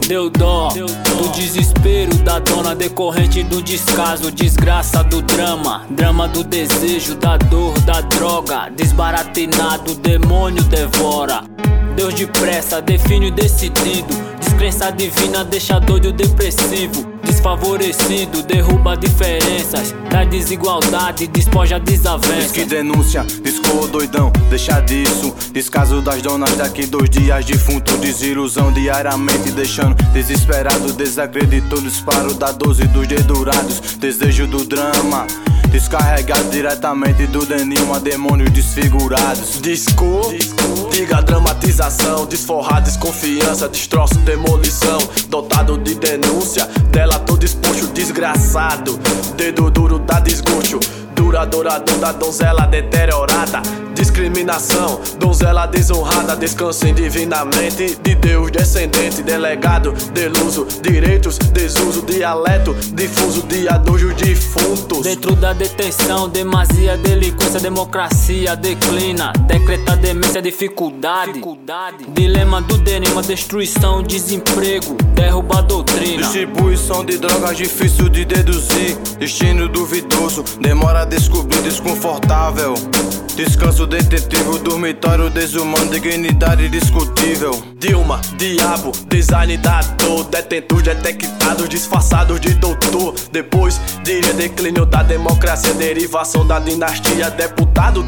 Deu dó do desespero da dona decorrente do descaso, desgraça do drama, drama do desejo, da dor, da droga, desbaratinado, o demônio devora. Deus depressa, define o decidido, descrença divina deixa doido depressivo, desfavorecido, derruba diferenças, da desigualdade, despoja desavenças. Diz que denúncia, discorro doidão, deixa disso. Descaso das donas daqui 2 dias defunto. Desilusão diariamente deixando desesperado. Desacreditou no disparo da 12 dos dedurados. Desejo do drama descarregado diretamente do Denil a demônios desfigurados. Disco, diga dramatização, desforrar desconfiança, destroço, demolição. Dotado de denúncia, dela todo exposto, desgraçado. Dedo duro dá desgosto, duradorador da donzela deteriorada. Discriminação, donzela desonrada, descansem divinamente de Deus descendente, delegado, deluso, direitos, desuso, dialeto, difuso, dia dos defuntos. Dentro da detenção, demasia, delinquência, democracia declina, decreta demência, dificuldade. Dilema do Denima, destruição, desemprego, derruba a doutrina. Distribuição de drogas difícil de deduzir, destino duvidoso, demora a descobrir, desconfortável. Descanso detetivo, dormitório desumano, dignidade discutível. Dilma, diabo, design da dor, detentos detectados, disfarçados de doutor. Depois diria declínio da democracia, derivação da dinastia. Deputado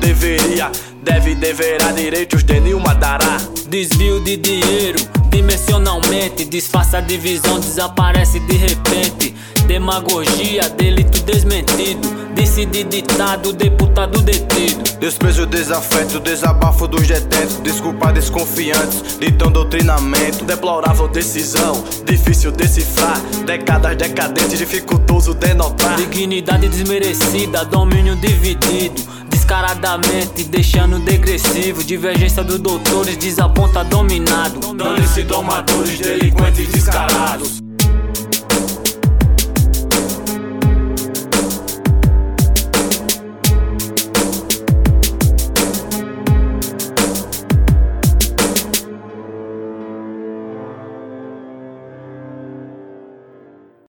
deverá direitos, Denilma dará. Desvio de dinheiro, dimensionalmente, disfarça a divisão, desaparece de repente. Demagogia, delito desmentido, decide ditado, deputado detido. Desprezo, desafeto, desabafo dos detentos, desculpa desconfiantes, ditão doutrinamento. Deplorável decisão, difícil decifrar, décadas decadentes, dificultoso denotar. Dignidade desmerecida, domínio dividido, descaradamente deixando degressivo. Divergência dos doutores, desaponta dominado. Dane-se domadores, delinquentes descarados.